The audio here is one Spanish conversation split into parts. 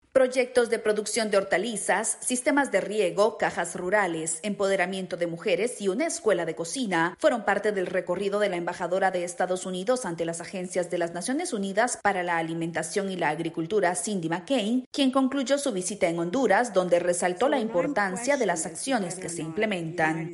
Proyectos de producción de hortalizas, sistemas de riego, cajas rurales, empoderamiento de mujeres y una escuela de cocina fueron parte del recorrido de la embajadora de Estados Unidos ante las agencias de las Naciones Unidas para la Alimentación y la Agricultura, Cindy McCain, quien concluyó su visita en Honduras, donde resaltó la importancia de las acciones que se implementan.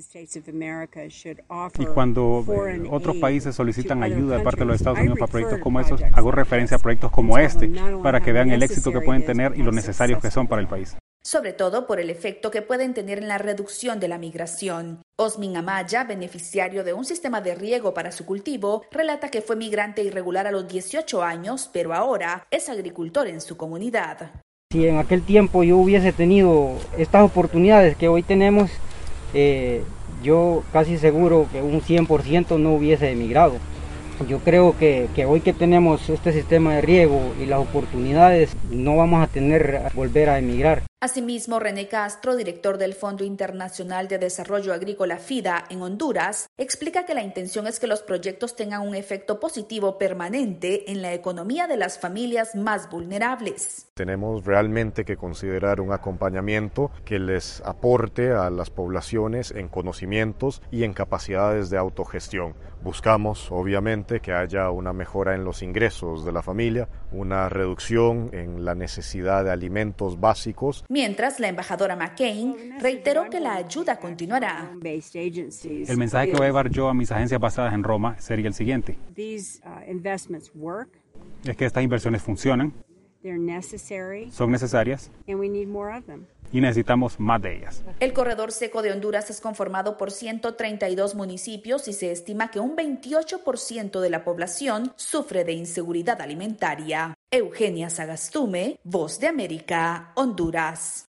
Y cuando otros países solicitan ayuda de parte de los Estados Unidos para proyectos como estos, hago referencia a proyectos como este para que vean el éxito que pueden tener y lo necesarios que son para el país. Sobre todo por el efecto que pueden tener en la reducción de la migración. Osmin Amaya, beneficiario de un sistema de riego para su cultivo, relata que fue migrante irregular a los 18 años, pero ahora es agricultor en su comunidad. Si en aquel tiempo yo hubiese tenido estas oportunidades que hoy tenemos, yo casi seguro que un 100% no hubiese emigrado. Yo creo que hoy que tenemos este sistema de riego y las oportunidades, no vamos a volver a emigrar. Asimismo, René Castro, director del Fondo Internacional de Desarrollo Agrícola FIDA en Honduras, explica que la intención es que los proyectos tengan un efecto positivo permanente en la economía de las familias más vulnerables. Tenemos realmente que considerar un acompañamiento que les aporte a las poblaciones en conocimientos y en capacidades de autogestión. Buscamos, obviamente, que haya una mejora en los ingresos de la familia, una reducción en la necesidad de alimentos básicos. Mientras, la embajadora McCain reiteró que la ayuda continuará. El mensaje que voy a llevar yo a mis agencias basadas en Roma sería el siguiente. Es que estas inversiones funcionan, son necesarias y necesitamos más de ellas. El corredor seco de Honduras es conformado por 132 municipios y se estima que un 28% de la población sufre de inseguridad alimentaria. Eugenia Sagastume, Voz de América, Honduras.